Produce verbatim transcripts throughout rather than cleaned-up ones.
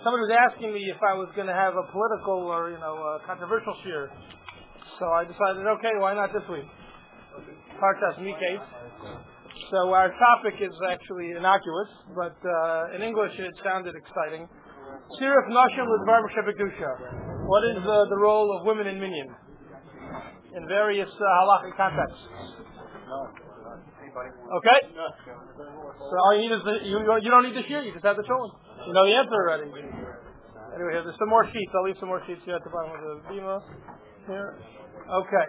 Somebody was asking me if I was going to have a political or, you know, a controversial shir. So I decided, okay, why not this week? Parshas Miketz. So our topic is actually innocuous, but uh, in English it sounded exciting. Sirif Nashim L'Dvar B'Shebekdusha. What is uh, the role of women in Minyan? In various uh, halachic contexts. Okay? So all you need is the, you, you don't need the shir, you just have the children. You know the answer already. Anyway, there's some more sheets. I'll leave some more sheets here at the bottom of the bima. Here. Okay.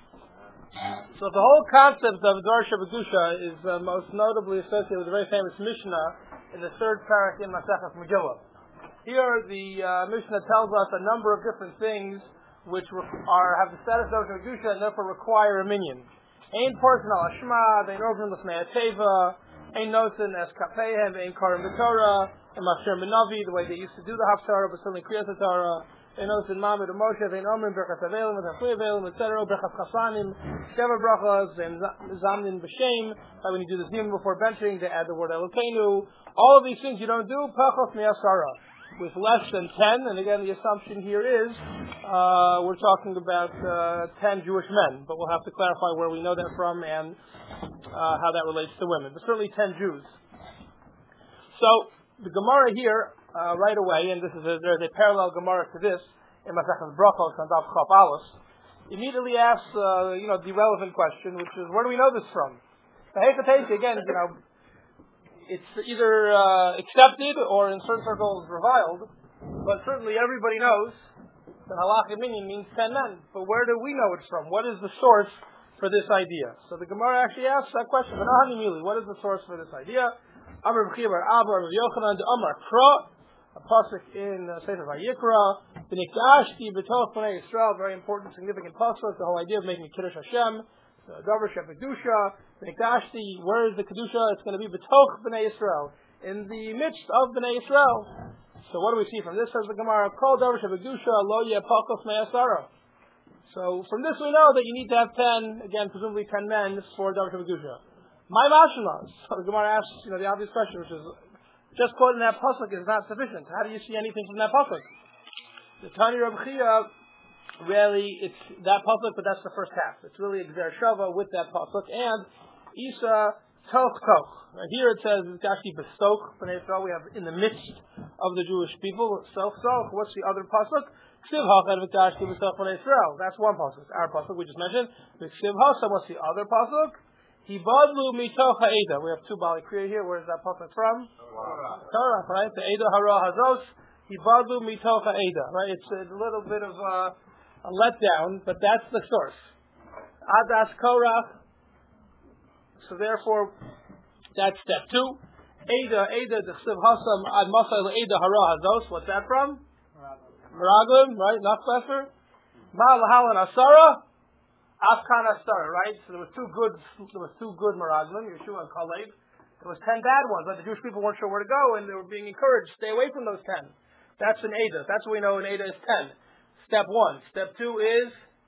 So the whole concept of Dvar Shebekdusha is uh, most notably associated with the very famous Mishnah in the third parak in Masechus Megillah. Here the uh, Mishnah tells us a number of different things which are have the status of Shebekdusha and therefore require a minyan. Ein portion al Ashma, Ein organ l'fnei Teva, Ein noten es kapehem, Ein karim b'Torah, Ein mafshir b'Navi, the way they used to do the Haftarah, but certainly Kriyas HaTorah, Ein noten Mamid and Moshe, Ein omrim berchas avelim, and hafli avelim, et cetera, berchas chasanim, sheva brachas, Ein zamnin b'shem, like when you do the zim before benching, they add the word Elokeinu. All of these things you don't do, pachos mi'asara, with less than ten, and again the assumption here is uh, we're talking about uh, ten Jewish men, but we'll have to clarify where we know that from and uh, how that relates to women, but certainly ten Jews. So the Gemara here, uh, right away, and this is a, there's a parallel Gemara to this in Masechus Brachos on Daf Chaf Aleph, immediately asks uh, you know the relevant question, which is where do we know this from? Again, you know. It's either uh, accepted or in certain circles reviled, but certainly everybody knows that halacha minyan means ten men. But where do we know it from? What is the source for this idea? So the Gemara actually asks that question. What is the source for this idea? Amar B'chia bar Abba, Rav Yochanan, the Amar Kra, a pasuk in uh, Sefer Vayikra, V'nikashti b'toch b'nei Yisrael, very important, significant pasuk. The whole idea of making a kiddush Hashem, the Dvar Shebekdusha. Nikashti, where is the Kedusha? It's going to be B'toch B'nai Yisrael, in the midst of B'nai Yisrael. So what do we see from this? Says the Gemara, Kol Dvar Shebekdusha Lo Yeh Pachos Me'asara. So from this we know that you need to have ten, again, presumably ten men for Dvar Shebekdusha. My Mashma. So the Gemara asks, you know, the obvious question, which is, just quoting that pasuk is not sufficient. How do you see anything from that pasuk? The Tani Rav Chia, really, it's that pasuk, but that's the first half. It's really Gzer Shava with that pasuk, and Isa Toch Toch. Here it says Gashi Bestoch B'nai Yisrael. We have in the midst of the Jewish people. Soch Soch. What's the other pasuk? Ksiv Hachad V'Gashi Bestoch B'nai Yisrael. That's one pasuk. Our pasuk we just mentioned. Ksiv Hasa. What's the other pasuk? Hibadlu Mitoch Ha'eda. We have two Bali Kriya here. Where is that pasuk from? Torah. Torah, right? The Eda Hara Hazos. Hibadlu Mitoch Ha'eda. Right? It's a little bit of a, a letdown, but that's the source. Adas Korach. So therefore, that's step two. Ada, Ada, the Chsiv Hasam, Ad Masay Ada Hara Hazos. What's that from? Meraglim, right? Nachlefer. Ma'al and Asara. Afkan Asara, right? So there was two good, there was two good Meraglim, Yeshua and Kalev. There was ten bad ones, but the Jewish people weren't sure where to go, and they were being encouraged, stay away from those ten. That's an Ada. That's what we know an Ada is ten. Step one. Step two is,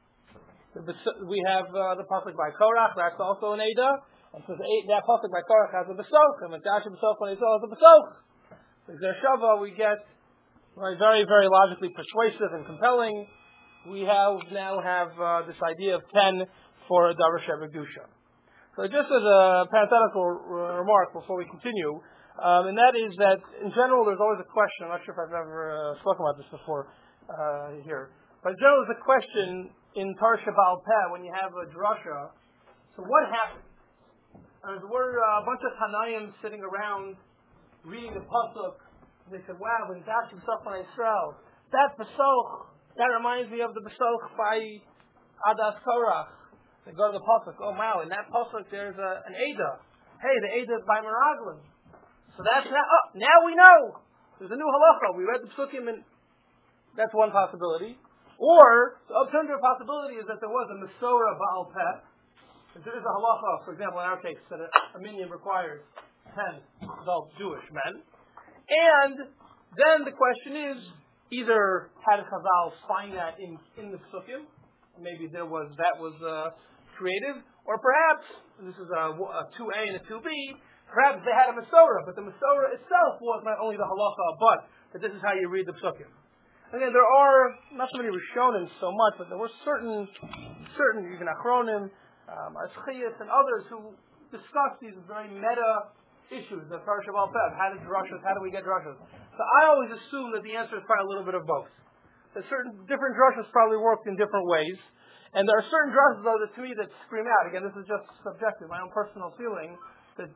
we have uh, the pasuk by Korach, that's also an Ada. And so that pasuk by Korach has a besoch, and Mekashi besoch when he saw the besoch. With Zer Shava we get right, very, very logically persuasive and compelling. We have now have uh, this idea of ten for Dvar Shebekdusha. So just as a parenthetical r- remark before we continue, um, and that is that in general there's always a question. I'm not sure if I've ever uh, spoken about this before uh, here, but in general there's a question in Parsha Baal Peh when you have a drasha. So what happens? There were uh, a bunch of Tanayim sitting around reading the pasuk. They said, "Wow, when Dash himself on Israel, that besoch, that reminds me of the besoch by Adas Korach." They go to the pasuk. Oh wow, in that pasuk there's a, an Ada. Hey, the Ada is by Meraglim. So that's now. Oh, now we know there's a new halacha. We read the psukim, and that's one possibility. Or the alternative possibility is that there was a Mesorah Baal Peh. If there is a halacha, for example, in our case, that a, a minyan requires ten adult Jewish men, and then the question is either how did Chazal find that in in the psukim? Maybe there was that was uh, creative, or perhaps this is a, a two A and a two B. Perhaps they had a Mesorah, but the Mesorah itself was not only the halacha, but that this is how you read the psukim. Again, there are not so many Rishonim so much, but there were certain, certain even Achronim, um, Aschiyas, and others who discussed these very meta issues of Parsha Baal Peh. How did drushes? How do we get drushes? So I always assume that the answer is probably a little bit of both. That certain different drushes probably worked in different ways, and there are certain drushes though that to me that scream out. Again, this is just subjective, my own personal feeling that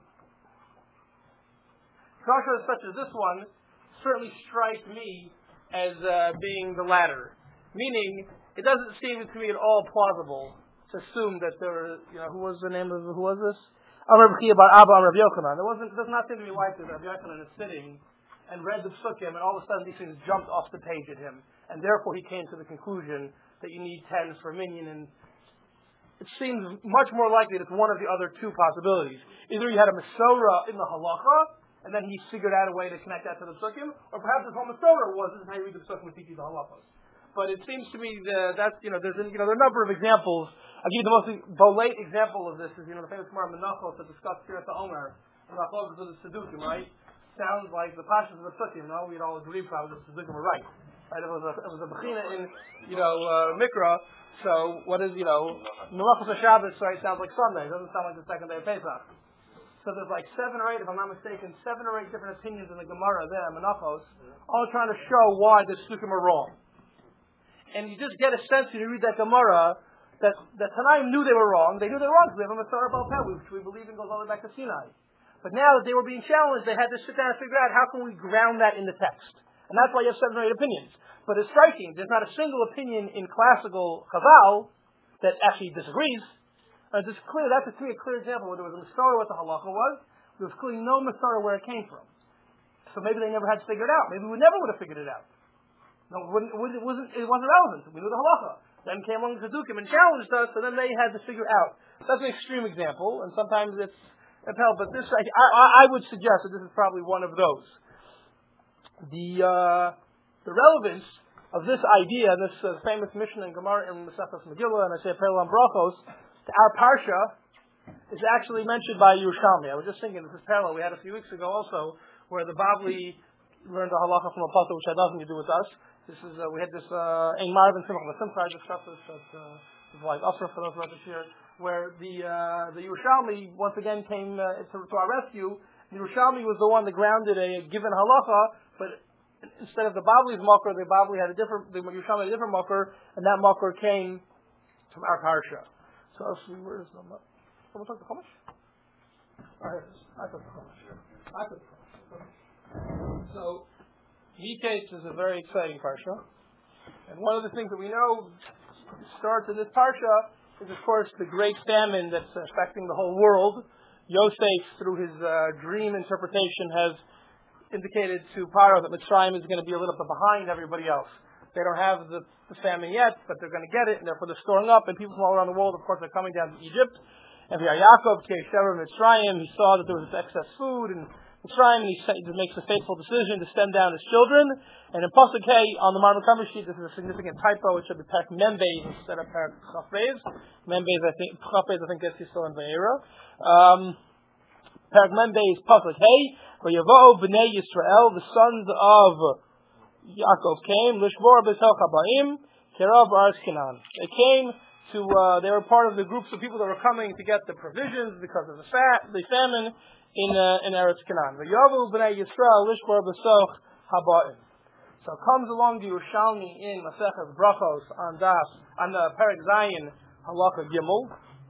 drushes such as this one certainly strike me as uh, being the latter. Meaning, it doesn't seem to me at all plausible to assume that there, you know, who was the name of, who was this? Amar B'chia bar Abba Amar Rav Yochanan. It wasn't, does not seem to be likely that Rav Yochanan is sitting and read the psukim and all of a sudden these things jumped off the page at him. And therefore he came to the conclusion that you need ten for minyan. And it seems much more likely that it's one of the other two possibilities. Either you had a Masorah in the halacha, and then he figured out a way to connect that to the psukim, or perhaps his whole Masorah was, this is how you read the psukim and teach you the halachos. But it seems to me that that's, you know, there's, you know, there are a number of examples. I'll give you the most bolate example of this is, you know, the famous Gemara Menachos that discussed Kirat HaOmer, and Rachov to the Sedukim, right? Sounds like the Pashas of the psukim, no? We'd all agree probably that the Sedukim were right. Right? It was a, it was a Bechina in, you know, uh, Mikra, so what is, you know, Menachos HaShabbos, right, sounds like Sunday. It doesn't sound like the second day of Pesach. So there's like seven or eight, if I'm not mistaken, seven or eight different opinions in the Gemara there, Menachos, all trying to show why the Sukkim are wrong. And you just get a sense when you read that Gemara that the Tanaim knew they were wrong. They knew they were wrong because we have a Masorah Baal Peh, which we believe in goes all the way back to Sinai. But now that they were being challenged, they had to sit down and figure out how can we ground that in the text. And that's why you have seven or eight opinions. But it's striking. There's not a single opinion in classical Chazal that actually disagrees. Uh, it's clear, that's a clear, clear example where there was a Masorah what the halacha was. There was clearly no Masorah where it came from. So maybe they never had to figure it out. Maybe we never would have figured it out. No, it, wouldn't, it, wasn't, it wasn't relevant. We knew the halacha. Then came along the Sedukim and challenged us, and then they had to figure it out. That's an extreme example, and sometimes it's upheld. But this, I, I, I would suggest that this is probably one of those. The uh, the relevance of this idea, this uh, famous Mishnah in Gemara in Masechtas Megillah, and I say Perel on Brachos, to our parsha is actually mentioned by Yerushalmi. I was just thinking, this is parallel. We had a few weeks ago also where the Bavli learned the halacha from a pasuk which had nothing to do with us. This is uh, we had this Ein Marvin Simcha Simcha. I discussed this at uh, like Asra for those this year, where the uh, the Yerushalmi once again came uh, to, to our rescue. The Yerushalmi was the one that grounded a given halacha, but instead of the Bavli's makor, the Bavli had a different, the Yerushalmi had a different makor, and that makor came from our parsha. So where is the someone took the Chumash? I took the Chumash. I took the Chumash. So Miketz is a very exciting parsha, and one of the things that we know starts in this parsha is, of course, the great famine that's affecting the whole world. Yosef, through his uh, dream interpretation, has indicated to Paro that Mitzrayim is going to be a little bit behind everybody else. They don't have the, the famine yet, but they're going to get it, and therefore they're storing up, and people from all around the world, of course, are coming down to Egypt. And Yaakov, Keshever, Mitzrayim, he saw that there was excess food, and Mitzrayim, and he, he makes a fateful decision to send down his children. And in Pasuk Hey, on the Marmar cover sheet, this is a significant typo. It should be Perek Membeis instead of Perek Chafbeis. Membeis, I think, Chafbeis, I think, is still in Ve'era. Um, Perek Membeis, Pasuk Hey, V'yavo B'nei Yisrael, the sons of Yaakov came, Lishbor B'Tel Chabaim, Kerav Ars Canaan. They came to, uh, they were part of the groups of people that were coming to get the provisions because of the fat, the famine in uh, in Eretz Canaan. V'yavu B'nei Yisrael, Lishbor B'Tel Chabaim. So comes along the Yerushalmi in Masechas Brachos on Das, on the Perek Zayin, Halacha Gimel.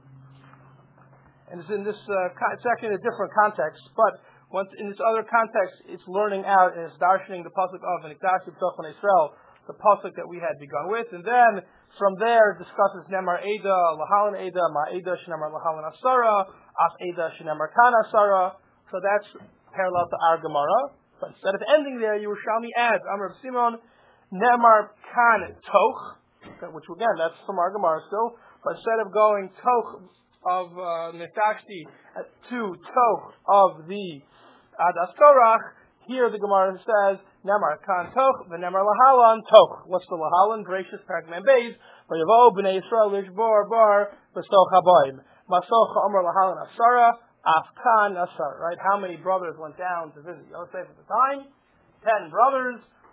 And it's in this, uh, it's actually in a different context, but once in this other context, it's learning out and it's darshaning the pasuk of V'nikdash B'tochon Yisrael, the pasuk that we had begun with, and then from there it discusses Nemar Eda, Lahalan Eda, Ma Eda, Shenemar Lahalan Asara, Af Eda, Shenemar Kan Asara. So that's parallel to our Gemara. But instead of ending there, Yerushalmi adds Amar Simon Nemar Kan Toch, which again that's from our Gemara still. But instead of going Toch of uh, Nefashti to Toch of the Adas Korach, here the Gemara says, Nemar Kan Toch, the Nemar Lahalan Toch. What's the Lahalan? Gracious Perek Membeis, V'yavo B'nei Yisrael Lishbor Bar B'stoch Haboim. Masoch Omer Lahalan Asara, Afkan Asar. Right? How many brothers went down to visit Yosef at the time? Ten brothers.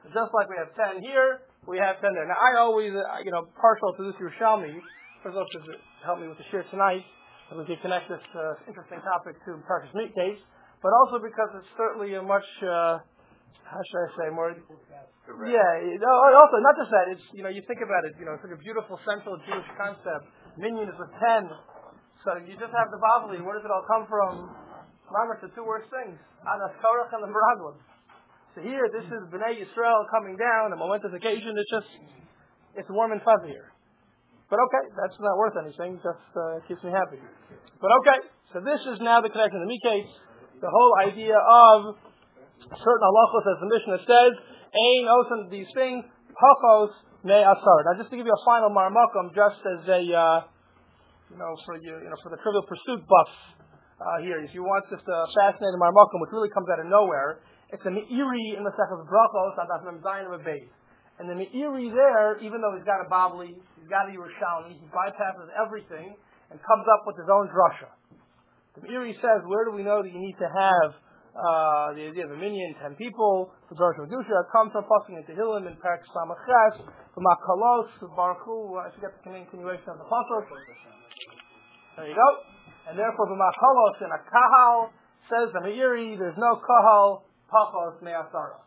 Just like we have ten here, we have ten there. Now, I always, uh, you know, partial to this Yerushalmi, for those to help me with the shir tonight, and we can connect this uh, interesting topic to Parshas Mikdash, but also because it's certainly a much, uh, how should I say, more, yeah, you know, also, not just that, it's, you know, you think about it, you know, it's like a beautiful central Jewish concept. Minyan is with ten, so you just have the Bavli. Where does it all come from? Remember, it's the two worst things, Adas Korach and the Meraglim. So here, this is Bnei Yisrael coming down, a momentous occasion. It's just, it's warm and fuzzy here. But okay, that's not worth anything. Just uh, keeps me happy. But okay, so this is now the connection to Mikdash. The whole idea of certain halachos, as the Mishnah says, Ein osen these things, hachos me asar. Now, just to give you a final marmakum, just as a, uh, you know, for you, you know, for the Trivial Pursuit buffs uh, here, if you want just a fascinating marmakum, which really comes out of nowhere. It's a Meiri in the Sechus Brachos on the Zayin of a base. And the Meiri there, even though he's got a Babli, he's got a Yerushalmi, he bypasses everything and comes up with his own drasha. The Meiri says, where do we know that you need to have uh, the idea of a minyan, ten people, the Drasha Medusha? It comes from passing into Tehillim in Parak Samachas, from Makalos, Baruch Hu, I forget the continuation of the pasuk. There you go. And therefore, the Makalos in a Kahal says the Meiri, there's no Kahal. Pachos me'asara.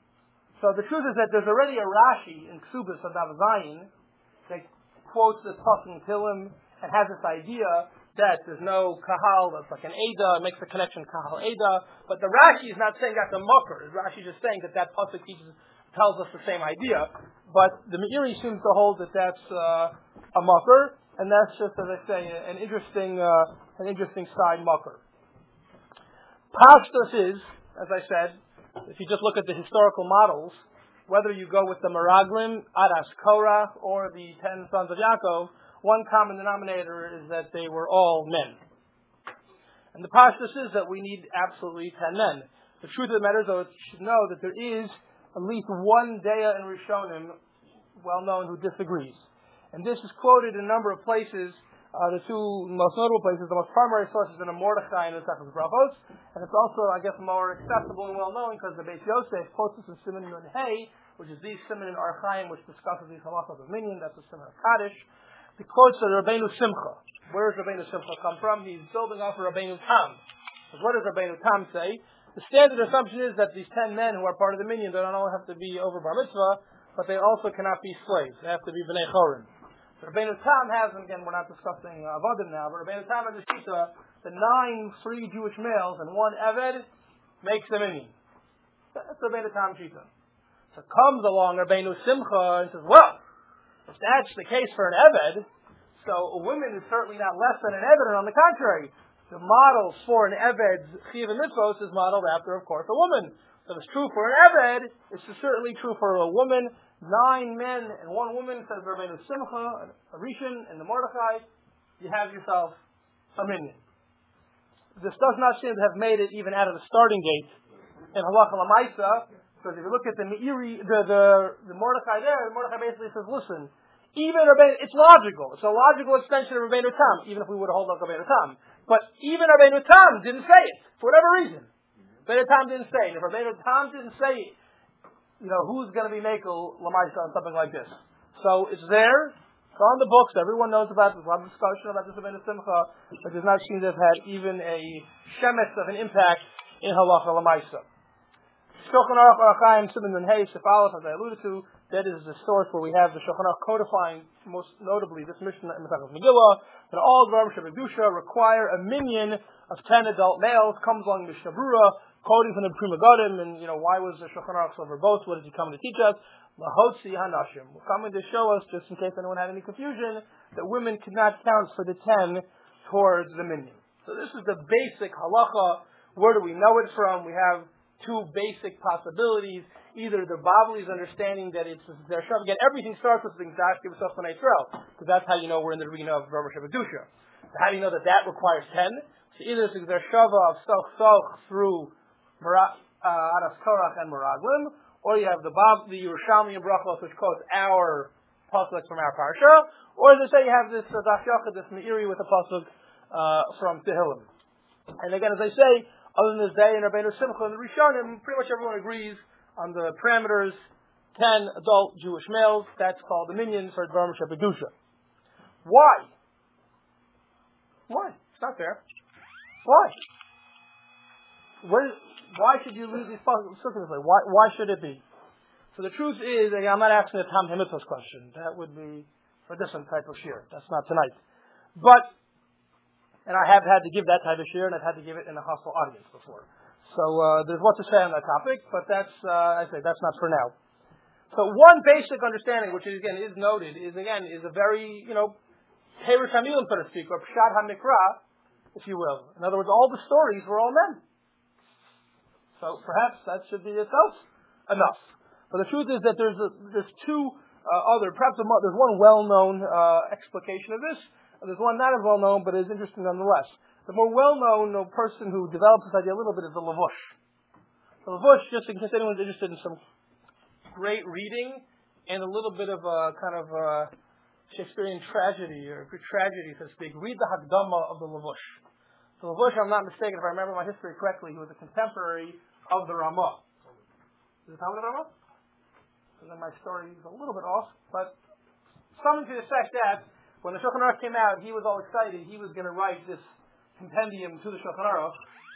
So the truth is that there's already a Rashi in Ksubas of Dav Zayin that quotes this pasuk in Tehillim and has this idea that there's no kahal, that's like an Eda, makes the connection kahal Eda, but the Rashi is not saying that's a mucker. The Rashi is just saying that that pasuk teaches, tells us the same idea, but the Meiri seems to hold that that's uh, a mucker, and that's just, as I say, an interesting, uh, an interesting side mucker. Pashtus is, as I said, if you just look at the historical models, whether you go with the Meraglim, Adas Korah, or the ten sons of Yaakov, one common denominator is that they were all men. And the pashtus is that we need absolutely ten men. The truth of the matter is, though, you should know that there is at least one Deya in Rishonim, well known, who disagrees. And this is quoted in a number of places. Uh, the two most notable places, the most primary sources in a Mordechai and the Sechus Brachos, and it's also, I guess, more accessible and well known because the Beis Yosef quotes this in Siman Nun Hey, which is the Siman in Archaim, which discusses these halachos of minyan. That's the Siman of Kaddish. The quotes are Rabbeinu Simcha. Where does Rabbeinu Simcha come from? He's building off of Rabbeinu Tam. So what does Rabbeinu Tam say? The standard assumption is that these ten men who are part of the minyan, they don't only have to be over bar mitzvah, but they also cannot be slaves. They have to be b'nei chorin. Rabbeinu Tam has, and again, we're not discussing uh, Avodim now, but Rabbeinu Tam has a shita, the nine free Jewish males and one Eved makes them minyan. That's Rabbeinu Tam shita. So comes along Rabbeinu Simcha and says, well, if that's the case for an Eved, so a woman is certainly not less than an Eved, and on the contrary, the model for an Eved's Chiv and Mitzvos is modeled after, of course, a woman. So if it's true for an Eved, it's certainly true for a woman. Nine men and one woman, says Rabbeinu Simcha, a Rishon, and the Mordechai, you have yourself a minyan. This does not seem to have made it even out of the starting gate in Halacha L'maisa, because if you look at the Meiri, the, the, the Mordechai there, the Mordechai basically says, listen, even Rabbeinu, it's logical. It's a logical extension of Rabbeinu Tam, even if we would have held up Rabbeinu Tam. But even Rabbeinu Tam didn't say it, for whatever reason. Rabbeinu Tam didn't say it. If Rabbeinu Tam didn't say it, you know, who's going to be Mekel L'maisa on something like this? So it's there, it's on the books, everyone knows about it, there's a lot of discussion about this Rabbeinu Simcha, but does not seem to have had even a shemetz of an impact in Halacha L'maisa. Shulchan Aruch Arachaim Siman Nun Hey Sif Aleph, as I alluded to, that is the source where we have the Shulchan Aruch codifying, most notably, this Mishnah in Masechtas Megillah, that all Dvarim Shebedusha require a minyan of ten adult males. Comes along Mishnah Brura, quoting from the Prima Godim, and you know, why was the Shulchan Aruch so verbose? What is he coming to teach us? Lahotzi Hanashim. We're coming to show us, just in case anyone had any confusion, that women could not count for the ten towards the minyan. So this is the basic halacha. Where do we know it from? We have two basic possibilities. Either the Bavli's understanding that it's their shav. Again, everything starts with the Gzashki B'Sof B'nai Yisrael, because that's how you know we're in the arena of Rabbi Shabbat. So how do you know that that requires ten? So either it's their shava of Soch Soch through Adas Korach and Meraglim, or you have the Bab, the Yerushalmi and Brachos, which quotes our pasuk from our parsha, or as I say, you have this uh, Daf Yochid, this Meiri with a pasuk uh, from Tehillim. And again, as I say, other than this day in Rabbeinu Simcha and the Rishonim, pretty much everyone agrees on the parameters ten adult Jewish males. That's called the minyan for Dvar Moshe B'Kedusha. Why? Why? It's not fair. Why? Where, why should you leave these possibilities? Why, why should it be? So the truth is, I'm not asking a Tam Hamitzvahs question. That would be for a different type of shir. That's not tonight. But, and I have had to give that type of shir, and I've had to give it in a hostile audience before. So uh, there's what to say on that topic, but that's, uh, I say, that's not for now. So one basic understanding, which is, again is noted, is again is a very, you know, Terush Hamilim, so to speak, or Pshat HaMikra, if you will. In other words, all the stories were all men. So perhaps that should be itself enough. But the truth is that there's a, there's two uh, other, perhaps a, there's one well-known uh, explication of this, and there's one not as well-known, but is interesting nonetheless. The more well-known uh, person who develops this idea a little bit is the Lavush. The Lavush, just in case anyone's interested in some great reading and a little bit of a kind of a Shakespearean tragedy or Greek tragedy, so to speak, read the Hakdama of the Lavush. The Lavush, if I'm not mistaken, if I remember my history correctly, he was a contemporary of the Ramah. Is it Talmud of Ramah? And then my story is a little bit off, but something to the effect that when the Shulchan Aruch came out, he was all excited. He was going to write this compendium to the Shulchan Aruch,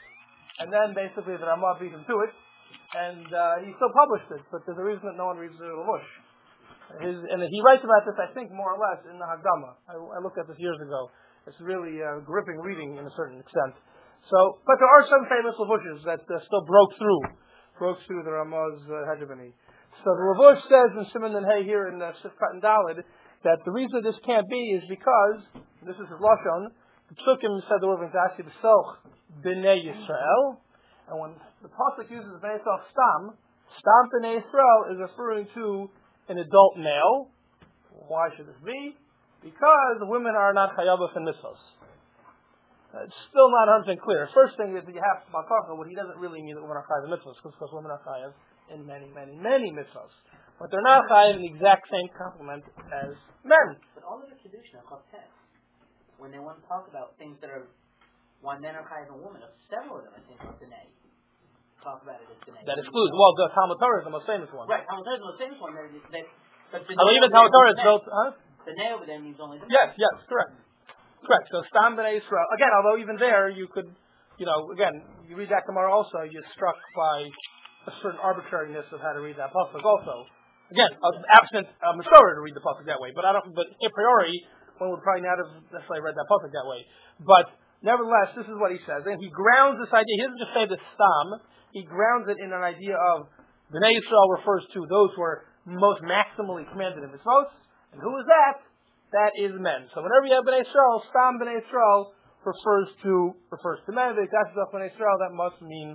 and then basically the Ramah beat him to it. And uh, he still published it, but there's a reason that no one reads the Lavush. His, and he writes about this, I think, more or less in the Hagdama. I, I looked at this years ago. It's really uh, gripping reading in a certain extent. So, but there are some famous Lavushes that uh, still broke through, broke through the Ramah's uh, hegemony. So the Lavush says in Siman and Hay here in uh, Sifkat and Daled that the reason this can't be is because, this is his Lashon, the Psukim said the word V'Nasi B'Soch B'nei Yisrael. And when the pasuk uses Bnei Yisrael stam, stam Bnei Yisrael is referring to an adult male. Why should this be? Because women are not chayavos and mitzvos. Uh, it's still not one hundred percent clear. First thing is that you have Malkachah, what he doesn't really mean that women are chayav in mitzvos, because women are chayav in many, many, many mitzvos. But they're not chayav in the exact same complement as men. But all of the tradition of Chafetz, when they want to talk about things that are one men are chayav and women, several of them I think are B'nai. Talk about it as B'nai. That excludes. Well, the Talmud Torah is the most famous one. Right, Talmud Torah is the most famous one. That, that, but I mean, even Talmud Torah is built, huh? B'nai over there means only the Yes, yes, correct. Correct. So Stam B'nai Yisrael. Again, although even there you could, you know, again, you read that Gemara also, you're struck by a certain arbitrariness of how to read that pasuk also. Again, absent a uh, Masorah to read the pasuk that way, but I don't. But a priori, one would probably not have necessarily read that pasuk that way. But nevertheless, this is what he says, and he grounds this idea. He doesn't just say the Stam. He grounds it in an idea of B'nai Yisrael refers to those who are most maximally commanded in mitzvot, and who is that? That is men. So whenever you have B'nai Yisrael, Stam B'nai Yisrael refers to refers to men. But if that's B'nai Yisrael, that must mean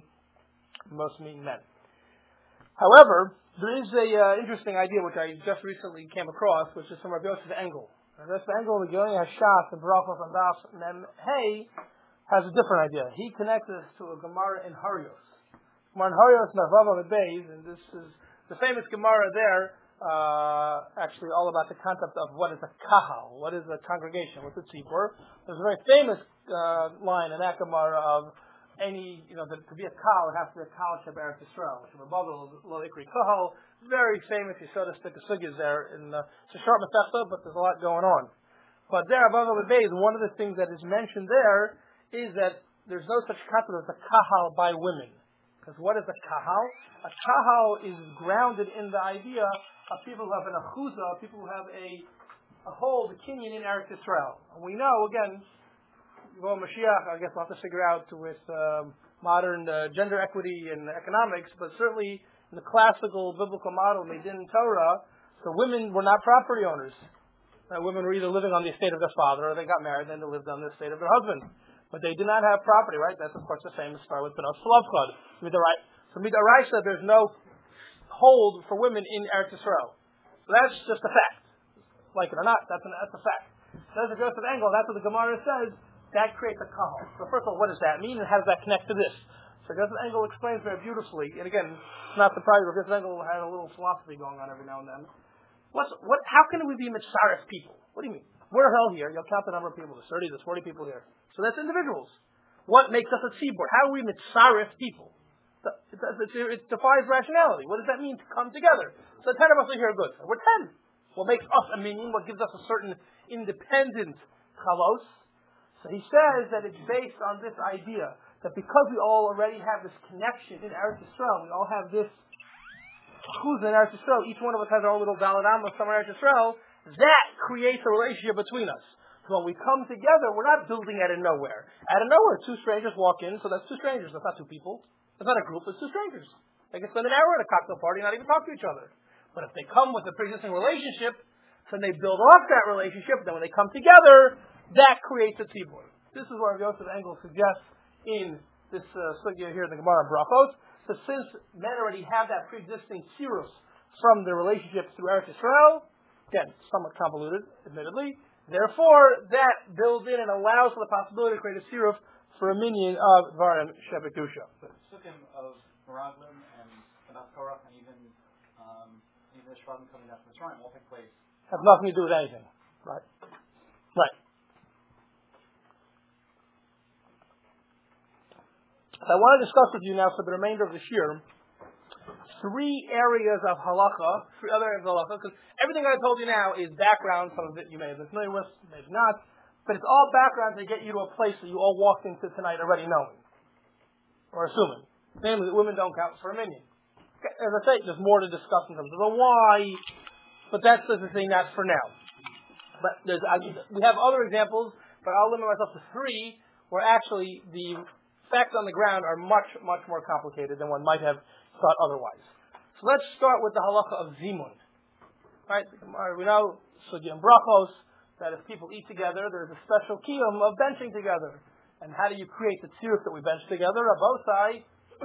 must mean men. However, there is a uh, interesting idea which I just recently came across, which is from Rabbi Yosef Engel. Rabbi Yosef Engel, the Giloni Hashaf and Barachos and Das Mem Hey, has a different idea. He connects this to a Gemara in Harios. Gemara in Harios Navava Beis, and this is the famous Gemara there. Uh, actually, all about the concept of what is a kahal, what is a congregation, what's a tzibur. There's a very famous uh, line in that Gemara of any, you know, that to be a kahal, it has to be a kahal Sheberetz Yisrael. Shebabel lo ikri kahal, very famous. You saw the stick of sugyas there in uh, it's a short Masechta, but there's a lot going on. But there, above the base, one of the things that is mentioned there is that there's no such concept as a kahal by women. Because what is a kahal? A kahal is grounded in the idea of people who have an achuzah, people who have a a hold, a kinyan in Eretz Yisrael. And we know, again, well, Mashiach, I guess we'll have to figure out with um, modern uh, gender equity and economics, but certainly in the classical biblical model, Medin Torah, the women were not property owners. Uh, women were either living on the estate of their father, or they got married, and they lived on the estate of their husband. But they did not have property, right? That's, of course, the famous story with Penos Slavchad. So Midaraisa, there's no hold for women in Eretz Yisrael. So that's just a fact. Like it or not, that's, an, that's a fact. That's a Joseph Engel, that's what the Gemara says, that creates a kahal. So first of all, what does that mean, and how does that connect to this? So Joseph Engel explains very beautifully, and again, it's not surprising, but Joseph Engel had a little philosophy going on every now and then. What's, what, how can we be mitzaref people? What do you mean? We're hell here, you'll count the number of people, there's thirty, there's forty people here. So that's individuals. What makes us a tzibur? How are we mitzaref people? It, it, it defies rationality. What does that mean to come together? So ten of us are here good. We're ten. What makes us a minyan? What gives us a certain independent chalos? So he says that it's based on this idea that because we all already have this connection in Eretz Yisrael, we all have this chuz in Eretz Yisrael, each one of us has our little Daled Amos somewhere in Eretz Yisrael, that creates a relationship between us. So when we come together, we're not building out of nowhere. Out of nowhere, two strangers walk in, so that's two strangers. That's not two people. That's not a group, it's two strangers. They can spend an hour at a cocktail party and not even talk to each other. But if they come with a pre-existing relationship, then they build off that relationship, then when they come together, that creates a tzibur. This is what Yosef Engel suggests in this uh, sugya here in the Gemara Brachos. So since men already have that pre-existing tzirus from their relationship through Eretz Yisrael, again, somewhat convoluted, admittedly, therefore, that builds in and allows for the possibility to create a siruf for a minyan of Dvarim Shebekdusha. The sukkim of Meraglim and Anas Korach and even um, even the Shvatim coming down from Mitzrayim all take place. Have nothing to do with anything. Right. Right. So I want to discuss with you now for the remainder of this year three areas of halacha, three other areas of halacha, because everything I told you now is background. Some of it you may have been familiar with, maybe not, but it's all background to get you to a place that you all walked into tonight already knowing, or assuming. Namely, that women don't count for a minyan. As I say, there's more to discuss in terms of the why, but that's the thing, that's for now. But there's, I, we have other examples, but I'll limit myself to three, where actually the facts on the ground are much, much more complicated than one might have thought otherwise. So let's start with the halacha of zimun. Right? We know sugya and brachos that if people eat together, there's a special kiyum of benching together. And how do you create the tziruf that we bench together? Abosai.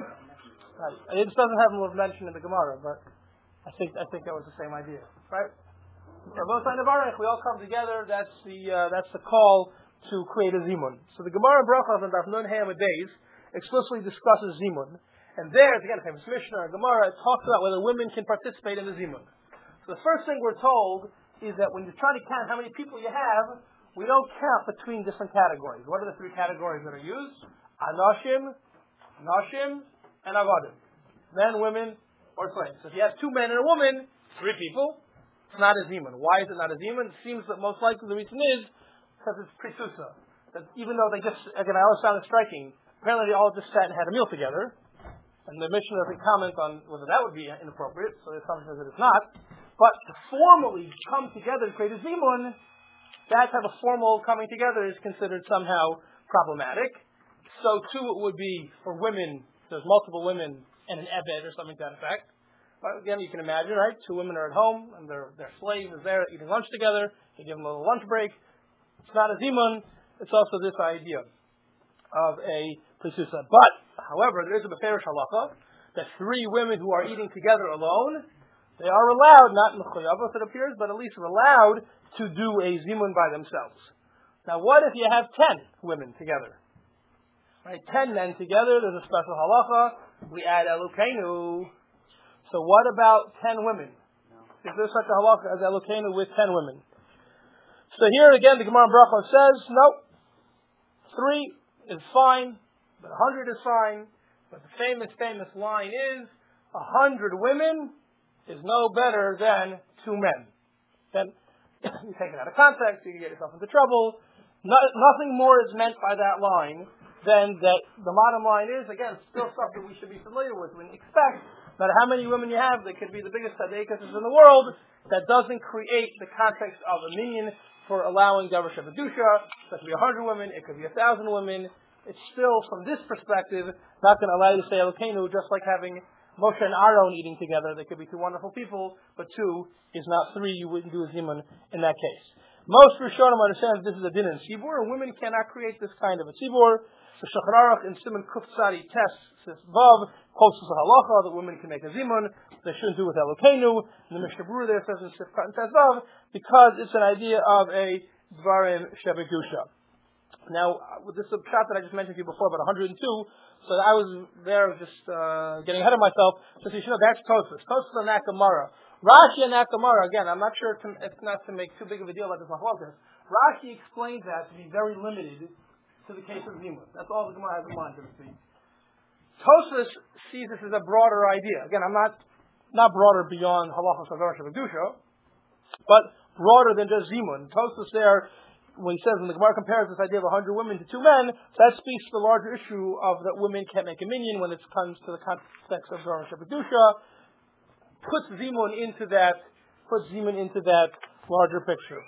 Right. It doesn't have a mention in the Gemara, but I think I think that was the same idea, right? Abosai nevarech. We all come together. That's the uh, that's the call to create a zimun. So the Gemara in brachos and Daf Nun Hey Amud Beis explicitly discusses zimun. And there, again, a famous Mishnah or Gemara, it talks about whether women can participate in the zimun. So the first thing we're told is that when you're trying to count how many people you have, we don't count between different categories. What are the three categories that are used? Anoshim, Noshim, and Avodim. Men, women, or slaves. So if you have two men and a woman, three people, it's not a zimun. Why is it not a zimun? It seems that most likely the reason is because it's prisusa. That even though they just, again, I always found it striking, apparently they all just sat and had a meal together. And the Mishnah doesn't comment on whether that would be inappropriate, so the assumption is that it's not. But to formally come together to create a zimun, that type of formal coming together is considered somehow problematic. So too it would be for women, there's multiple women and an ebed or something to that effect. But again, you can imagine, right? Two women are at home and their their slave is there eating lunch together. You give them a little lunch break. It's not a zimun. It's also this idea of a prisusa. But, however, there is a beferish halacha that three women who are eating together alone, they are allowed, not mechuyavos it appears, but at least allowed to do a zimun by themselves. Now, what if you have ten women together? Right, ten men together, there's a special halacha. We add Elokeinu. So what about ten women? No. Is there such a halacha as Elokeinu with ten women? So here again, the Gemara in Brachos says, no, three is fine, but a hundred is fine. But the famous, famous line is, a hundred women is no better than two men. Then you take it out of context, you can get yourself into trouble. No, nothing more is meant by that line than that the bottom line is, again, still stuff that we should be familiar with. We expect, no matter how many women you have, they could be the biggest tzaddikas in the world, that doesn't create the context of a minyan for allowing Davar Shebekdusha. That could be a hundred women, it could be a thousand women. It's still, from this perspective, not going to allow you to say Elokeinu, just like having Moshe and Aaron eating together. They could be two wonderful people, but two is not three. You wouldn't do a zimun in that case. Most Rishonim understand that this is a din in tzibur, and women cannot create this kind of a tzibur. So Shulchan Aruch in Siman Kuf Tzadi Tes says Vav quotes the halacha that women can make a zimun. They shouldn't do with Elokeinu. And the Mishnah Berurah there says in Sifkat and Tes Vav because it's an idea of a Dvarim Shebekdusha. Now, with this shot that I just mentioned to you before, about one hundred two, so I was there just uh, getting ahead of myself. So you should know that's Tosfos. Tosfos and that Gemara. Rashi and that Gemara, again, I'm not sure to, it's not to make too big of a deal about this machlokas. Rashi explains that to be very limited to the case of zimun. That's all the Gemara has in mind, so to speak. Tosfos sees this as a broader idea. Again, I'm not not broader beyond halachos of Darash Kedusha, but broader than just zimun. Tosfos there, when he says, when the Gemara compares this idea of a hundred women to two men, that speaks to the larger issue of that women can't make a minyan when it comes to the context of Darash Kedusha, puts zimun into that, puts zimun into that larger picture.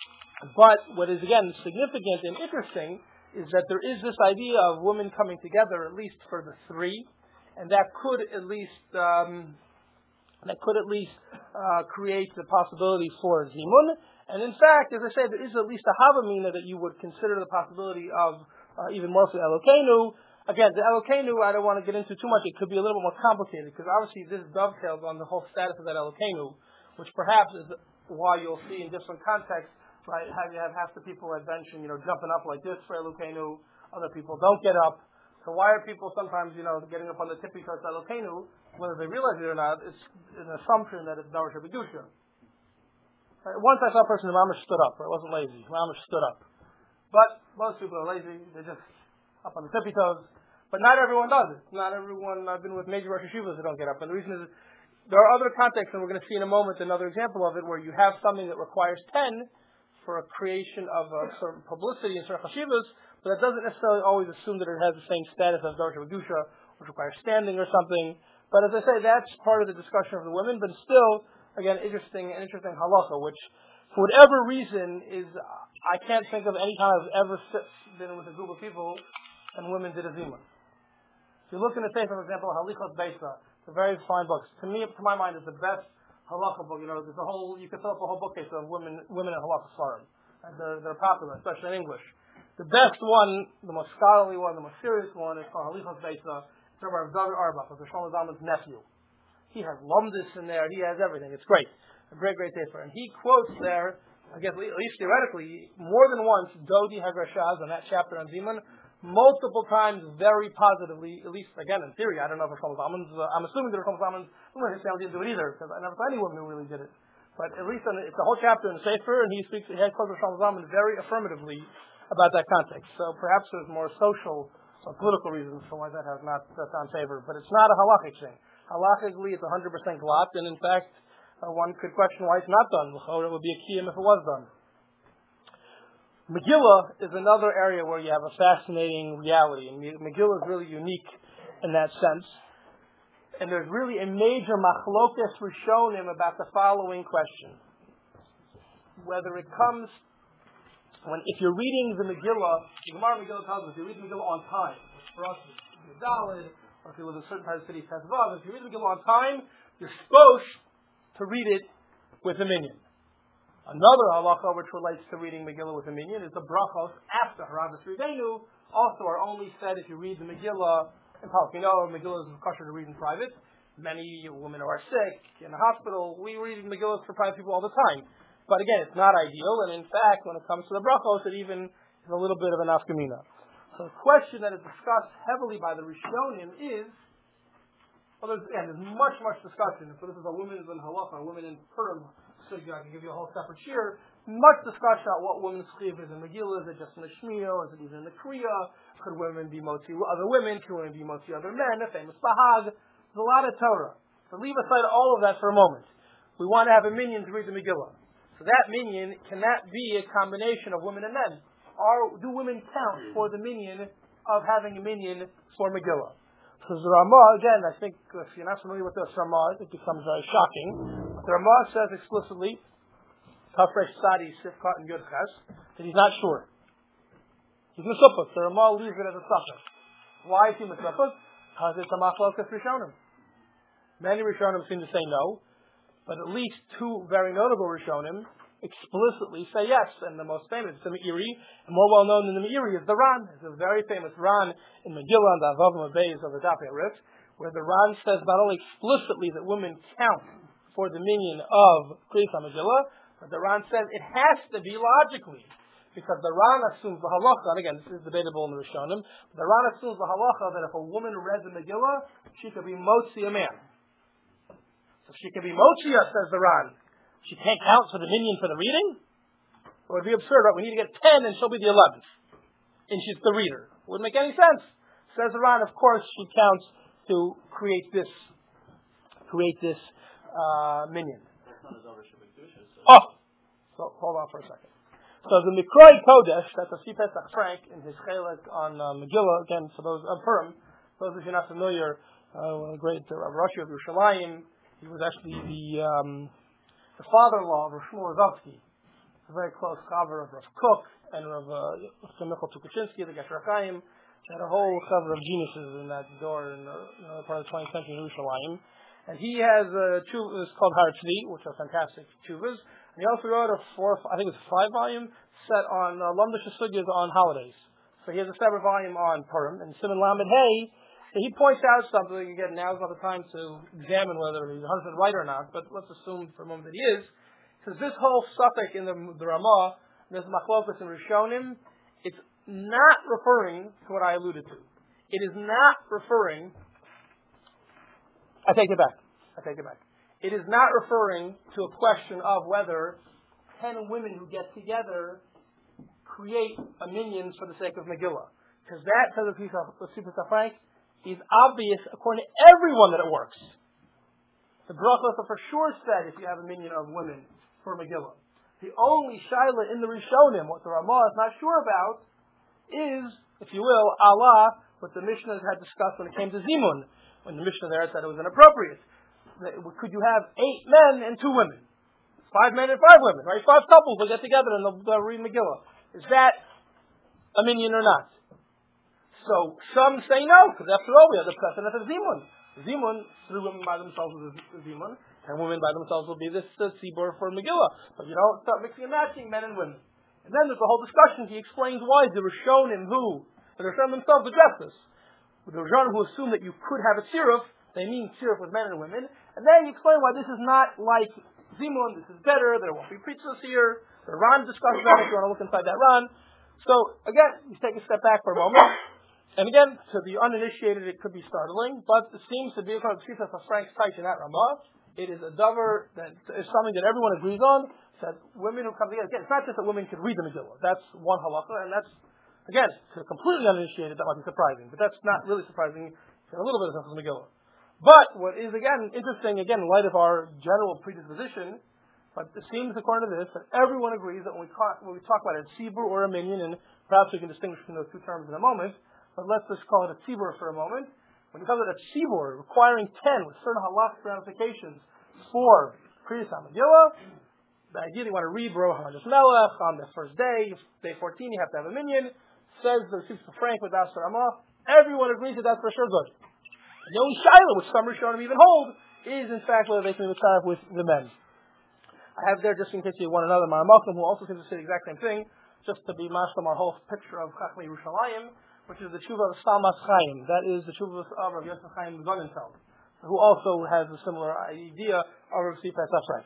But what is again significant and interesting is that there is this idea of women coming together, at least for the three, and that could at least um, that could at least uh, create the possibility for zimun. And in fact, as I said, there is at least a havamina that you would consider the possibility of uh, even more for Elokeinu. Again, the Elokeinu, I don't want to get into too much. It could be a little bit more complicated because obviously this dovetails on the whole status of that Elokeinu, which perhaps is why you'll see in different contexts, right? Have you have half the people at benching, you know, jumping up like this for Elokeinu, other people don't get up. So why are people sometimes, you know, getting up on the tippy toes Elokeinu, whether they realize it or not? It's an assumption that it's Darash Kedusha. Right? Once I saw a person who mamish stood up. Right? It wasn't lazy. Mamish stood up. But most people are lazy. They're just up on the tippy toes. But not everyone does it. Not everyone. I've been with major Rosh Hashivas that don't get up. And the reason is there are other contexts, and we're going to see in a moment another example of it, where you have something that requires ten for a creation of a certain publicity in certain chashivas, but that doesn't necessarily always assume that it has the same status as Darash Kedusha, which requires standing or something. But as I say, that's part of the discussion of the women, but still, again, interesting, an interesting halacha, which, for whatever reason, is, I can't think of any time I've ever been with a group of people and women did a zimun. If you look in the Sefer, for example, Halichos Beisa, it's a very fine book. To me, to my mind, it's the best halacha book. You know, there's a whole, you could fill up a whole bookcase of women, women in halacha svarim. And they're, they're popular, especially in English. The best one, the most scholarly one, the most serious one is called Halichos Beisa. It's Rabbi David Arbach, of the Shlomo Zalman's nephew. He has lumdis in there. He has everything. It's great. A great, great paper. And he quotes there, I guess at least theoretically, more than once, Dodi Hagrashaz on that chapter on Zimun, multiple times very positively, at least again in theory. I don't know if Shlomo Zalman's, uh, I'm assuming that Shlomo Zalman's, his family didn't do it either, because I never saw any woman who really did it. But at least in the, it's a whole chapter in the Sefer, and he speaks, he has quotes of Shlomo Zalman very affirmatively about that context. So perhaps there's more social or political reasons for why that has not uh, found favor. But it's not a halachic thing. Halachically, it's one hundred percent glot, and in fact, uh, one could question why it's not done. It would be a kiyum if it was done. Megillah is another area where you have a fascinating reality, and Megillah is really unique in that sense. And there's really a major machlokes rishonim about the following question: whether it comes when, if you're reading the Megillah, the Gemara Megillah tells us if you read the Megillah on time, which for us is Daled, or if you live in a certain part of the city, Tezvav, if you read the Megillah on time, you're supposed to read it with a minyan. Another halacha which relates to reading Megillah with a minyan is the brachos after Harav Esriveinu also are only said if you read the Megillah in public. You know, Megillah is kosher to read in private. Many women who are sick in the hospital, we read Megillah for private people all the time. But again, it's not ideal, and in fact, when it comes to the brachos, it even is a little bit of an afkamina. So the question that is discussed heavily by the Rishonim is, well, there's, again, there's much, much discussion. So this is a women's in halacha, a women in Purim. So I can give you a whole separate shir. Much discussion about what women's chiv is in Megillah. Is it just in the Shmiel? Is it even in the Kriya? Could women be motzi other women? Could women be motzi other men? A famous bahag. There's a lot of Torah. So leave aside all of that for a moment. We want to have a minyan to read the Megillah. So that minyan, can that be a combination of women and men? Or do women count for the minyan of having a minyan for Megillah? So the Ramah, again, I think if you're not familiar with this Ramah, it becomes very shocking. The Ramah says explicitly, Kafresh Sadi, Sifkat, and Yudches, that he's not sure. He's Mesupuk. The Ramah leaves it as a suffix. Why is he Mesupuk? Because it's a Machlokas Rishonim. Many Rishonim seem to say no, but at least two very notable Rishonim explicitly say yes, and the most famous is the Meiri, and more well known than the Meiri is the Ran. It's a very famous Ran in Megillah and the Avavim Beis of the Daf Yomi, where the Ran says not only explicitly that women count for the minyan of Kriyas Megillah, but the Ran says it has to be logically, because the Ran assumes the halacha, and again this is debatable in the Rishonim, the Ran assumes the halacha that if a woman read the Megillah, she could be motzi a man. So she can be motzi, says the Ran. She can't count for the minyan for the reading? It would be absurd, right? We need to get ten and she'll be the eleventh. And she's the reader. It wouldn't make any sense. Says Ran, of course she counts to create this create this uh, minion. That's not as over Shabbat. Oh! So, hold on for a second. So the Mikroi Kodesh, that's a Pesach Frank in his Chelek on uh, Megillah, again, for those of Purim, those of you not familiar, uh, great uh, Rav Rashi of Yerushalayim, he was actually the um, the father-in-law of Rav Shmuel Rozovsky, a very close chaver of Rav Kook and Rav uh, Michael Tukachinsky, the Gesher Chaim. They had a whole chaver of geniuses in that door in the you know, part of the twentieth century in Yerushalayim. And he has a chuvah, it's called Har Tzvi, which are fantastic chuvahs. And he also wrote a four, I think it's a five volume set on uh, Lamdash Sugyas on holidays. So he has a separate volume on Purim. And Simon Lamed Hey, he points out something. Again, now's not the time to examine whether he's one hundred percent right or not, but let's assume for a moment that he is. Because this whole suffix in the, the Ramah, this Machlokas in Rishonim, it's not referring to what I alluded to. It is not referring, I take it back, I take it back. It is not referring to a question of whether ten women who get together create a minion for the sake of Megillah. Because that, says the Pesach Frank, is obvious according to everyone that it works. The brachos are for sure said if you have a minion of women for Megillah. The only shaila in the Rishonim, what the Ramah is not sure about, is, if you will, Allah, what the Mishnah had discussed when it came to Zimun. When the Mishnah there said it was inappropriate. Could you have eight men and two women? Five men and five women, right? Five couples will get together and they'll, they'll read Megillah. Is that a minion or not? So some say no, because after all we have the precedent of Zimun. Zimun, three women by themselves is Zimun, and women by themselves will be this uh, tzibur for Megillah. But you don't start mixing and matching men and women. And then there's a whole discussion. He explains why the Rishonim who, the Rishonim themselves address this. The Rishonim who assume that you could have a tziruf, they mean tziruf with men and women. And then you explain why this is not like Zimun, this is better, there won't be preachers here. The Ran discusses that if you want to look inside that Ran. So, again, you take a step back for a moment. And again, to the uninitiated, it could be startling, but it seems to be, according to the of Frank's Taich in that Ramah, it is a davar that is something that everyone agrees on, that women who come together, again, it's not just that women can read the Megillah. That's one halacha, and that's, again, to the completely uninitiated, that might be surprising, but that's not really surprising in a little bit of sense of the Megillah. But what is, again, interesting, again, in light of our general predisposition, but it seems, according to this, that everyone agrees that when we talk, when we talk about a tzibur or a minion, and perhaps we can distinguish between those two terms in a moment, but let's just call it a tzibur for a moment. When you call it a tzibur, requiring ten with certain halachic ramifications for Kriyas HaMegillah, the idea you want to read Baruch HaMadas Melech on the first day, day fourteen, you have to have a minion. Says the Sifsei Frank with Das Ramah, everyone agrees that that's for sure good. The only shaila, which some Rishonim even hold, is in fact whether they can be mitzaref with the men. I have there, just in case you want another Ma'amalkim, who also seems to say the exact same thing, just to be mashlam our whole picture of Chachmei Yerushalayim, which is the tshuva of Salmas Chaim. That is the tshuva of Rav Yosef Chaim Zonnenfeld, who also has a similar idea of Rav Tzvi Pesach Frank.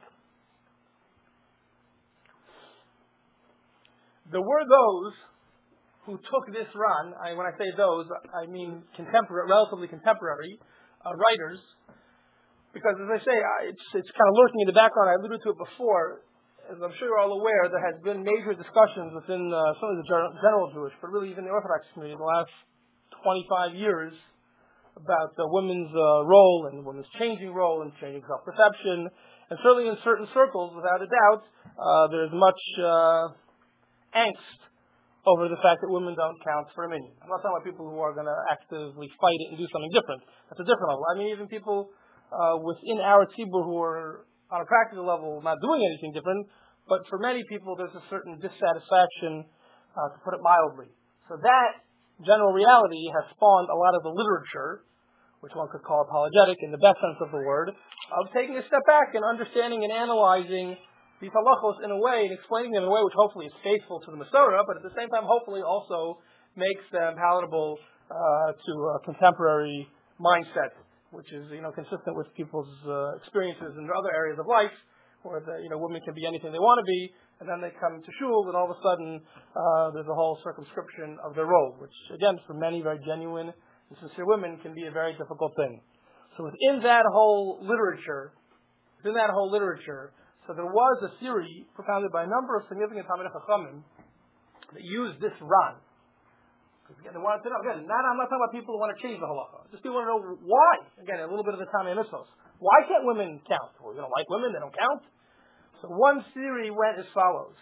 There were those who took this run. I, when I say those, I mean contemporary, relatively contemporary uh, writers, because as I say, I, it's, it's kind of lurking in the background. I alluded to it before. As I'm sure you're all aware, there has been major discussions within uh, some of the general Jewish, but really even the Orthodox community in the last twenty-five years about uh, women's uh, role and women's changing role and changing self-perception. And certainly in certain circles, without a doubt, uh, there's much uh, angst over the fact that women don't count for a minion. I'm not talking about people who are going to actively fight it and do something different. That's a different level. I mean, even people uh, within our tzibur who are on a practical level, not doing anything different, but for many people there's a certain dissatisfaction, uh, to put it mildly. So that general reality has spawned a lot of the literature, which one could call apologetic in the best sense of the word, of taking a step back and understanding and analyzing these halachos in a way and explaining them in a way which hopefully is faithful to the Masorah, but at the same time hopefully also makes them palatable uh, to a contemporary mindset, which is, you know, consistent with people's uh, experiences in other areas of life, where the, you know, women can be anything they want to be, and then they come to shul, and all of a sudden uh, there's a whole circumscription of their role, which, again, for many very genuine and sincere women can be a very difficult thing. So within that whole literature, within that whole literature, so there was a theory propounded by a number of significant Talmidei Chachamim that used this Ran. Because again, they wanted to know, again, not, I'm not talking about people who want to change the halacha. Just people want to know why. Again, a little bit of the Tanei Mitzvos. Why can't women count? Well, we don't like women, they don't count. So one theory went as follows.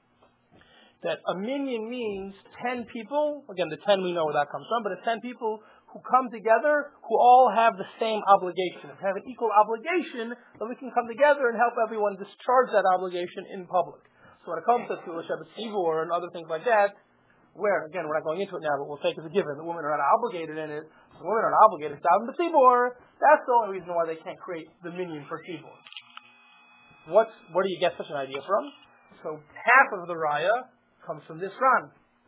That a minyan means ten people, again, the ten we know where that comes from, but it's ten people who come together, who all have the same obligation, have an equal obligation, that we can come together and help everyone discharge that obligation in public. So when it comes to Tefillah Shabbat Tzibur and other things like that, where, again, we're not going into it now, but we'll take as a given, the women are not obligated in it, the women are not obligated to daven Tzibur, that's the only reason why they can't create the minyan for Tzibur. What's, where do you get such an idea from? So half of the raya comes from this Ran.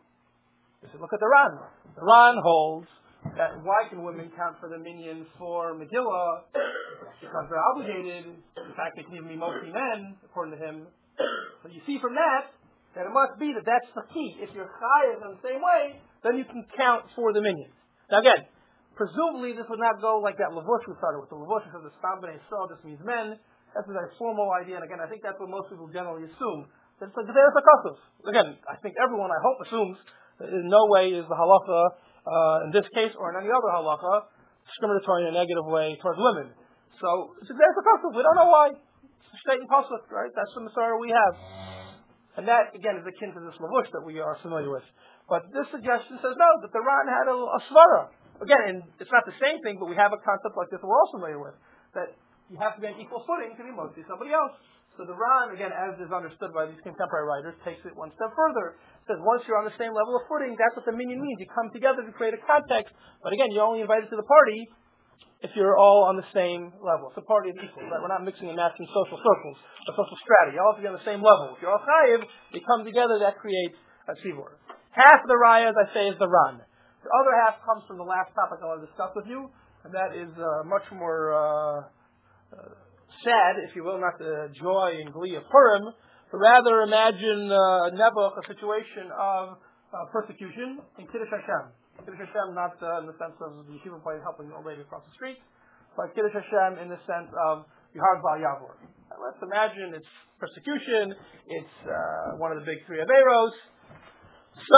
You said, look at the Ran. The Ran holds that why can women count for the minyan for Megillah? Because they're obligated. In fact, they can even be mostly men, according to him. So you see from that that it must be that that's the key. If you're chayav in the same way, then you can count for the minyan. Now again, presumably this would not go like that Levush we started with. The Levush of the Stam B'nai Yisrael, this means men. That's a very formal idea, and again, I think that's what most people generally assume. It's a Gezeres HaKosov. Again, I think everyone, I hope, assumes that in no way is the halacha, uh, in this case or in any other halacha, discriminatory in a negative way towards women. So, it's a Gezeres HaKosov. We don't know why. It's a state and pasuk, right? That's the Masorah we have. And that, again, is akin to this Levush that we are familiar with. But this suggestion says, no, that the Ran had a, a svara. Again, and it's not the same thing, but we have a concept like this that we're all familiar with. That you have to be on equal footing to be mostly somebody else. So the Ran, again, as is understood by these contemporary writers, takes it one step further. It says once you're on the same level of footing, that's what the minyan means. You come together to create a context, but again, you're only invited to the party if you're all on the same level. It's a party of equals, right? We're not mixing and matching social circles or social strata. You all have to be on the same level. If you're all chayiv, you come together, that creates a tzibur. Half of the raya, as I say, is the Ran. The other half comes from the last topic I want to discuss with you, and that is uh, much more uh, uh, sad, if you will, not the joy and glee of Purim, but rather imagine uh, Nebuch, a situation of uh, persecution in Kiddush Hashem. Kiddush Hashem not uh, in the sense of the yeshiva play helping the old lady across the street, but Kiddush Hashem in the sense of Yehar Bal Yavor. Let's imagine it's persecution, it's uh, one of the big three Averos. So,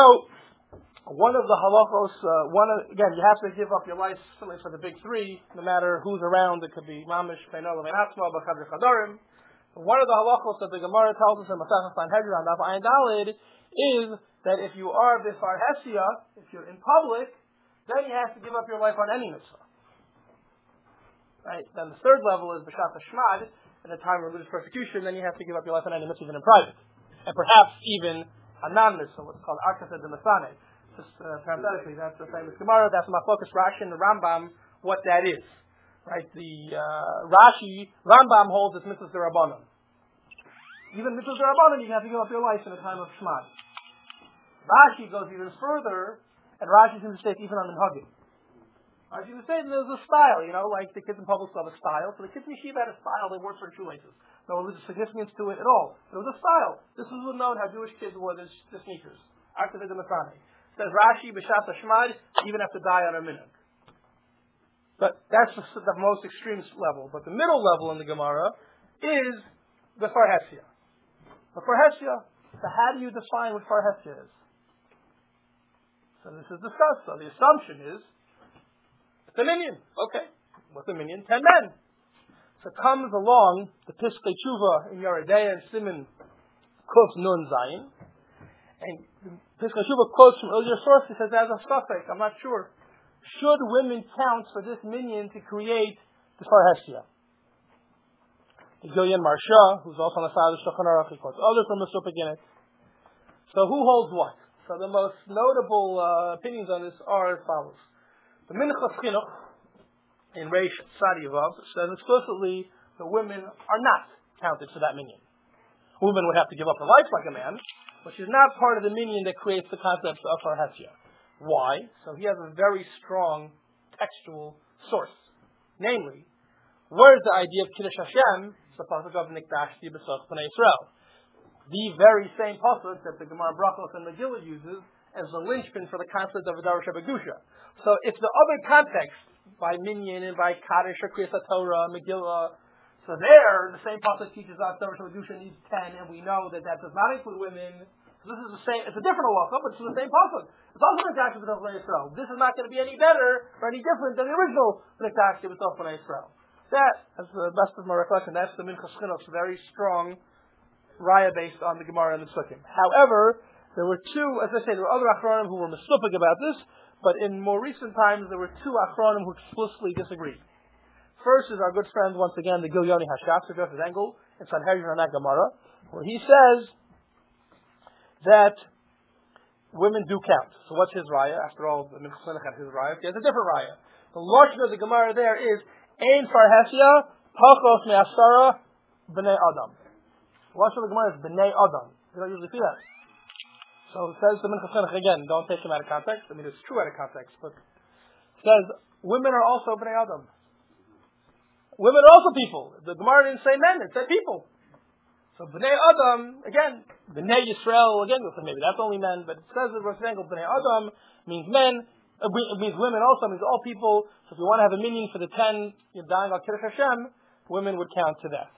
one of the halachos, uh, one of, again, you have to give up your life certainly for the big three, no matter who's around. It could be mamish, beinola, beinatzma, b'chadr chadarim. One of the halachos that the Gemara tells us in Masechah Sanhedrin on Daf Ayin Daled is that if you are b'far hesia, if you're in public, then you have to give up your life on any mitzvah. Right? Then the third level is b'shat hashmad, at the time of religious persecution, then you have to give up your life on any mitzvah even in private, and perhaps even a non-mitzvah, what's called arkased de masane. Just uh, parenthetically, that's the famous Gemara. That's Machlokas Rashi and the Rambam. What that is, right? The uh, Rashi, Rambam holds it's mitzvahs derabanan. Even mitzvahs derabanan, you have to give up your life in a time of shmad. Rashi goes even further, and Rashi seems to say even on minhagim. Rashi seems to say there's a style, you know, like the kids in public school have a style. So the kids in yeshiva had a style. They wore certain shoelaces. No religious significance to it at all. It was a style. This was known how Jewish kids wore their sneakers. Arkased de masane. Says Rashi, b'shat hashmad, even have to die on a minhag. But that's the, the most extreme level. But the middle level in the Gemara is the farhesia. The farhesia. So how do you define what farhesia is? So this is discussed. So the assumption is it's a minyan. Okay, what's a minyan? Ten men. So comes along the Piskei Tshuva in Yoredeya and Siman Kuf Nun Zayin, and Piskei Tshuva quotes from earlier sources. He says, as a suffix, I'm not sure. Should women count for this minyan to create the farhesia? The Gilyon Marsha, who's also on the side of the Shulchan Aruch, he quotes others from the Supik in it. So who holds what? So the most notable uh, opinions on this are as follows. The Minchas Chinuch in Reish Tzadi Vav says explicitly that women are not counted for that minyan. Women would have to give up their life like a man, which is not part of the minyan that creates the concept of farhesia. Why? So he has a very strong textual source. Namely, where is the idea of Kiddush Hashem? It's the pasuk of Nikdashti b'soch b'nei Yisrael. The very same pasuk that the Gemara Brachos and Megillah uses as the linchpin for the concept of Adar Shabagusha. So if the other context, by minyan and by Kaddish or Kriyas HaTorah, Megillah, so there, the same pasuk teaches us that Rosh Hashanah needs ten, and we know that that does not include women. So this is the same. It's a different halacha, but it's the same pasuk. It's also Nikdashti b'soch b'nei Yisrael. This is not going to be any better or any different than the original Nikdashti b'soch b'nei Yisrael. that, as the best of my recollection, that's the Minchas Chinuch, very strong raya based on the Gemara and the Sukkim. However, there were two, as I say, there were other Achronim who were misupik about this, but in more recent times there were two Achronim who explicitly disagreed. First is our good friend, once again, the Gilyoni Hashaf, Joseph Engel, in Sanhedrin on that Gemara, where he says that women do count. So what's his raya? After all, the Minchas Chinuch had his raya. He has a different raya. The lashon of the Gemara there is Ein Farhesia Pachos Me'asara B'nei Adam. The lashon of the Gemara is B'nei Adam. You don't usually see that. So it says the Minchas Chinuch again. Don't take him out of context. I mean, it's true out of context, but it says women are also B'nei Adam. Women are also people. The Gemara didn't say men; it said people. So B'nai Adam, again, B'nai Yisrael, again, maybe that's only men, but it says in Rosh Hashanah, B'nai Adam means men, it means women also, means all people. So if you want to have a minion for the ten, you're dying on Kiddush Hashem, women would count to that.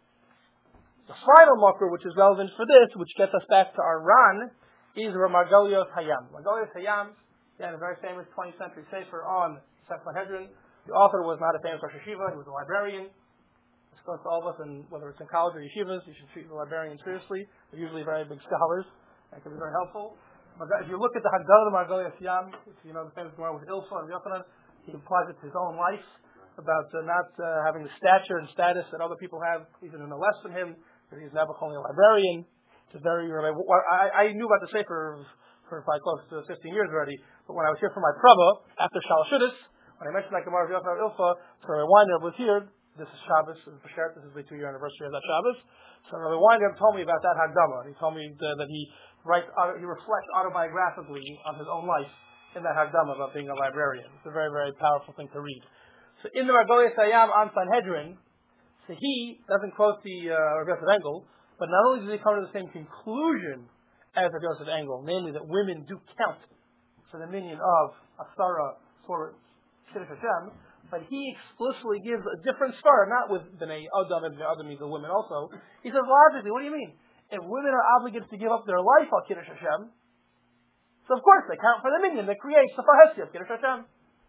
The final makor, which is relevant for this, which gets us back to our Ran, is Margolios Hayam. Margolios Hayam, again, a very famous twentieth century sefer on Sanhedrin. The author was not a famous Rosh Hashiva, he was a librarian. To all of us, and whether it's in college or yeshivas, you should treat the librarians seriously. They're usually very big scholars. That can be very helpful. But if you look at the Haggadah of Margolios Hayam, if you know the famous Gemara with Ilfa and Yochanan, he applies it to his own life about uh, not uh, having the stature and status that other people have, even in the less than him. That he's never only a librarian. It's very. I, I knew about the Sefer for probably close to fifteen years already. But when I was here for my prava after Shalosh Shuddis, when I mentioned that Gemara of Yochanan and Ilfa, so Rabbi Weiner was here. This is Shabbos, this is B'Sheret, this is the two-year anniversary of that Shabbos. So Rabbi Weiner told me about that Hagdama. He told me uh, that he writes, uh, he reflects autobiographically on his own life in that Hagdama about being a librarian. It's a very, very powerful thing to read. So in the Margolios Hayam on Sanhedrin, so he doesn't quote the uh, Rabbi Yosef Engel, but not only does he come to the same conclusion as Rabbi Yosef Engel, namely that women do count for the minion of Asara for Kiddush Hashem, but he explicitly gives a different star, not with B'nai Adam and B'nai Adam means the women also. He says logically, what do you mean? If women are obligated to give up their life on Kiddush Hashem, so of course they count for the minion that creates the Farhesia of Kiddush Hashem.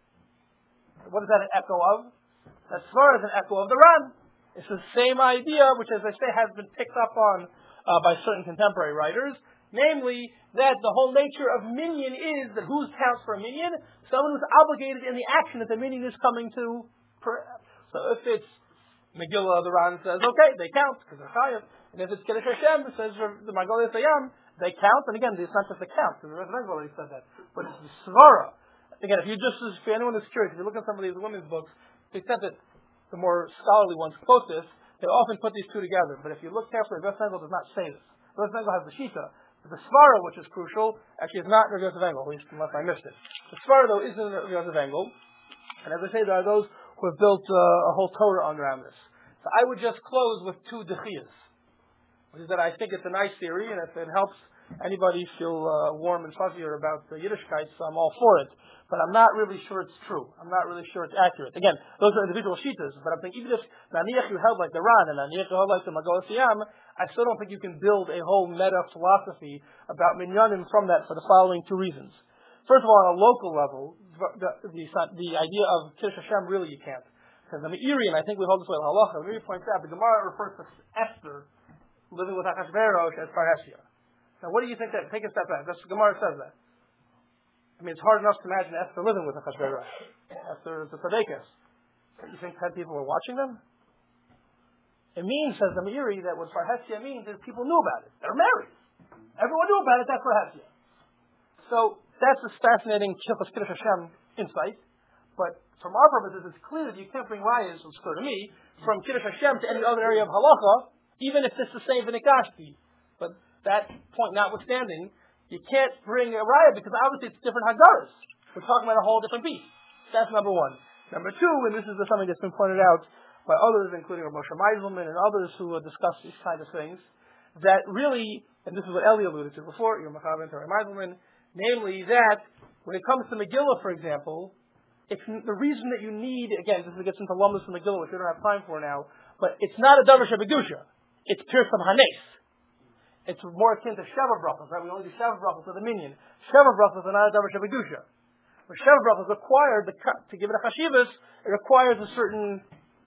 What is that an echo of? That star is an echo of the Ran. It's the same idea, which as I say has been picked up on uh, by certain contemporary writers, namely that the whole nature of minion is that who counts for a minion? Someone who's obligated in the action that the minion is coming to. So if it's Megillah, the Ran says, okay, they count, because they're chayav. And if it's Kiddush Hashem, it says the Margolios Hayam, they count. And again, it's not just the count, because the Rebbe already said that, but it's the Svara. Again, if you just, for anyone who's curious, if you look at some of these women's books, they said that the more scholarly ones quote this, they often put these two together. But if you look carefully, Rebbe does not say this. Rebbe has the Shita. The Svara, which is crucial, actually is not Rabbi Yosef Engel, at least unless I missed it. The Svara, though, isn't Rabbi Yosef Engel. And as I say, there are those who have built uh, a whole Torah on around this. So I would just close with two dechiyas, which is that I think it's a nice theory, and if it helps anybody feel uh, warm and fuzzier about the Yiddishkeit, so I'm all for it. But I'm not really sure it's true. I'm not really sure it's accurate. Again, those are individual shitas, but I'm thinking even if Naniach you held like the Ran and Naniach you held like the Margolios Hayam, I still don't think you can build a whole meta philosophy about minyanim from that for the following two reasons. First of all, on a local level, the, the, the idea of Kiddush Hashem really you can't. Because the Meiri, and I think we hold this way in Halacha, the Meiri points out, the Gemara refers to Esther living with Achashverosh as Farhesia. Now what do you think that? Take a step back. That's, the Gemara says that. I mean, it's hard enough to imagine Esther living with Achashverosh. Esther is a tzaddikus. You think ten people were watching them? It means, says the Meiri, that what Farhesia means is people knew about it. They're married. Everyone knew about it. That's Farhesia. So that's a fascinating Hilchos Kiddush Hashem insight. But from our purposes, it's clear that you can't bring rayas, it's clear to me, from Kiddush Hashem to any other area of halacha, even if it's the same v'nikashti. But that point notwithstanding, you can't bring a raya because obviously it's different haggaras. We're talking about a whole different piece. That's number one. Number two, and this is something that's been pointed out by others, including Moshe Meiselman and others who uh, discuss these kind of things, that really, and this is what Eli alluded to before, Yom Machaber and Rabbi Meiselman, namely that when it comes to Megillah, for example, it's the reason that you need, again, this gets into Lumdus and Megillah, which we don't have time for now, but it's not a Davar Shebegusha. It's Pirsam Hanes. It's more akin to Sheva Brachos, right? We only do Sheva Brachos to the minion. Sheva Brachos are not a Davar Shebegusha. But Sheva Brachos required, the, to give it a Chashivas, it requires a certain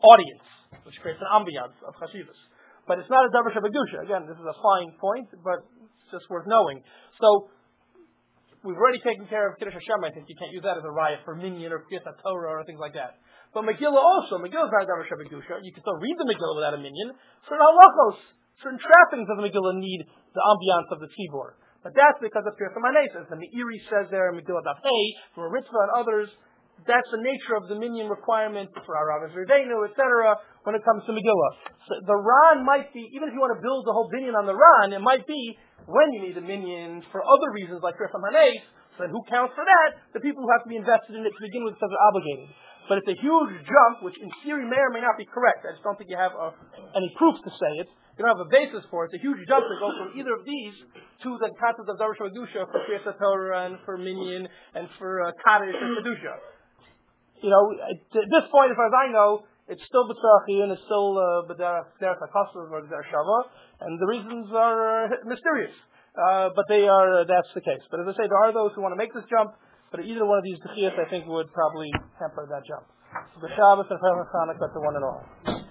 audience, which creates an ambiance of chashivas. But it's not a davar shebegusha. Again, this is a fine point, but it's just worth knowing. So we've already taken care of Kiddush Hashem. I think you can't use that as a riot for minyan or Kriyas Torah or things like that. But Megillah also, Megillah is not a davar shebegusha. You can still read the Megillah without a minyan. Certain halachos, certain trappings of the Megillah need the ambiance of the tzibur. But that's because of Kriyas HaManeses. And the Iri says there in Megillah Daf Hey, from Ritzvah and others, that's the nature of the minyan requirement for Arav Zerdenu, et cetera, when it comes to Megillah. So the Ran might be, even if you want to build the whole binyan on the Ran, it might be when you need a minyan for other reasons like Kriyas HaManes. So then who counts for that? The people who have to be invested in it to begin with because they're obligated. But it's a huge jump, which in theory may or may not be correct. I just don't think you have uh, any proof to say it. You don't have a basis for it. It's a huge jump to go from either of these to the concept of davar shebegusha for Kriyas Torah and for minyan and for uh, kaddish and kedusha. You know, at this point, as far as I know, it's still b'tzarachi and it's still b'derech hakosov or b'derech shava, and the reasons are uh, mysterious. Uh, but they are. Uh, that's the case. But as I say, there are those who want to make this jump. But either one of these dechiyas, I think, would probably temper that jump. So the Shabbos and Hanukkah to one and all.